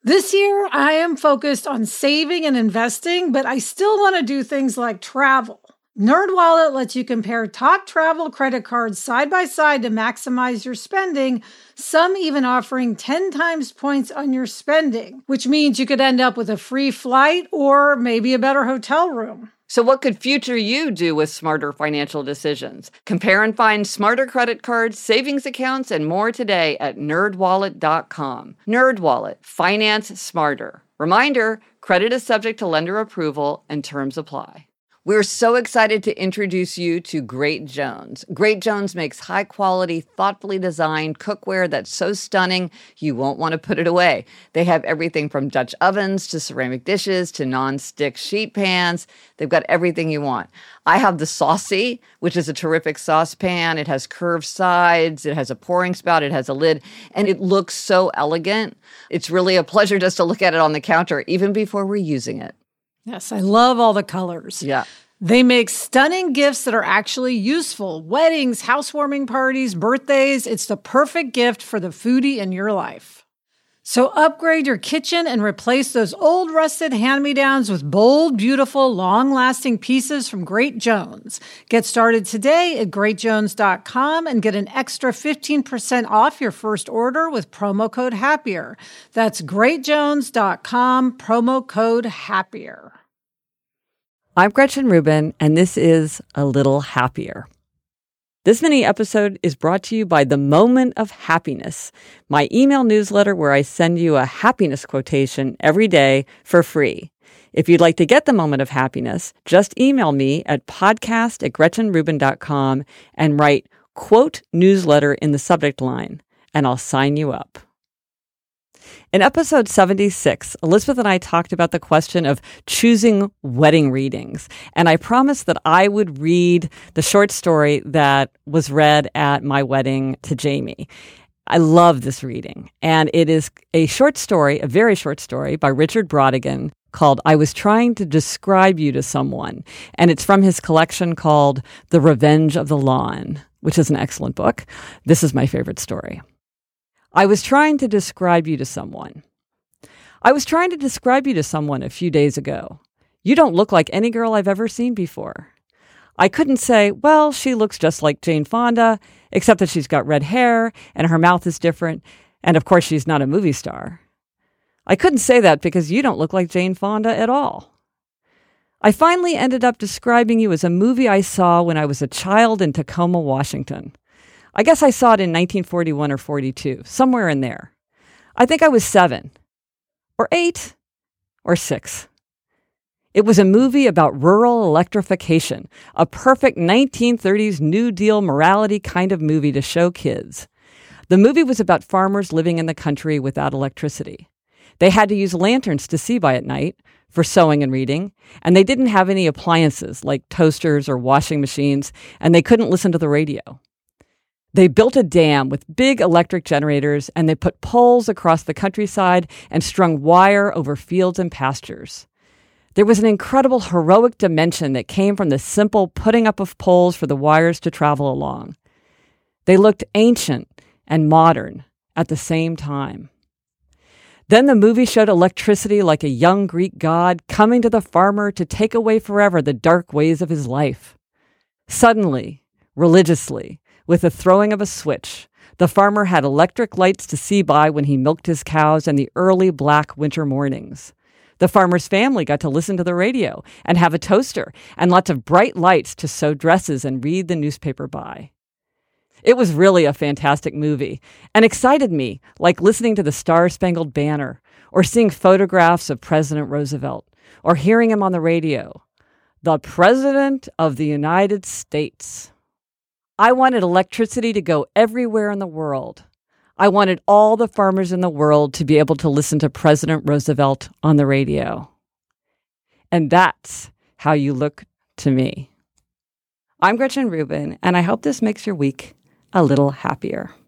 This year, I am focused on saving and investing, but I still want to do things like travel. NerdWallet lets you compare top travel credit cards side by side to maximize your spending, some even offering 10 times points on your spending, which means you could end up with a free flight or maybe a better hotel room. So what could future you do with smarter financial decisions? Compare and find smarter credit cards, savings accounts, and more today at nerdwallet.com. NerdWallet. Finance smarter. Reminder, credit is subject to lender approval and terms apply. We're so excited to introduce you to Great Jones. Great Jones makes high-quality, thoughtfully designed cookware that's so stunning you won't want to put it away. They have everything from Dutch ovens to ceramic dishes to non-stick sheet pans. They've got everything you want. I have the Saucy, which is a terrific saucepan. It has curved sides, it has a pouring spout, it has a lid, and it looks so elegant. It's really a pleasure just to look at it on the counter, even before we're using it. Yes, I love all the colors. Yeah. They make stunning gifts that are actually useful. Weddings, housewarming parties, birthdays. It's the perfect gift for the foodie in your life. So upgrade your kitchen and replace those old rusted hand-me-downs with bold, beautiful, long-lasting pieces from Great Jones. Get started today at greatjones.com and get an extra 15% off your first order with promo code HAPPIER. That's greatjones.com, promo code HAPPIER. I'm Gretchen Rubin, and this is A Little Happier. This mini episode is brought to you by The Moment of Happiness, my email newsletter where I send you a happiness quotation every day for free. If you'd like to get The Moment of Happiness, just email me at podcast@gretchenrubin.com and write quote newsletter in the subject line, and I'll sign you up. In episode 76, Elizabeth and I talked about the question of choosing wedding readings, and I promised that I would read the short story that was read at my wedding to Jamie. I love this reading, and it is a short story, a very short story by Richard Brautigan called I Was Trying to Describe You to Someone, and it's from his collection called The Revenge of the Lawn, which is an excellent book. This is my favorite story. I was trying to describe you to someone. I was trying to describe you to someone a few days ago. You don't look like any girl I've ever seen before. I couldn't say, well, she looks just like Jane Fonda, except that she's got red hair and her mouth is different, and of course she's not a movie star. I couldn't say that because you don't look like Jane Fonda at all. I finally ended up describing you as a movie I saw when I was a child in Tacoma, Washington. I guess I saw it in 1941 or 42, somewhere in there. I think I was 7, or 8, or 6. It was a movie about rural electrification, a perfect 1930s New Deal morality kind of movie to show kids. The movie was about farmers living in the country without electricity. They had to use lanterns to see by at night for sewing and reading, and they didn't have any appliances like toasters or washing machines, and they couldn't listen to the radio. They built a dam with big electric generators, and they put poles across the countryside and strung wire over fields and pastures. There was an incredible heroic dimension that came from the simple putting up of poles for the wires to travel along. They looked ancient and modern at the same time. Then the movie showed electricity like a young Greek god coming to the farmer to take away forever the dark ways of his life. Suddenly, religiously, with the throwing of a switch, the farmer had electric lights to see by when he milked his cows in the early black winter mornings. The farmer's family got to listen to the radio and have a toaster and lots of bright lights to sew dresses and read the newspaper by. It was really a fantastic movie and excited me, like listening to the Star-Spangled Banner or seeing photographs of President Roosevelt or hearing him on the radio. The President of the United States. I wanted electricity to go everywhere in the world. I wanted all the farmers in the world to be able to listen to President Roosevelt on the radio. And that's how you look to me. I'm Gretchen Rubin, and I hope this makes your week a little happier.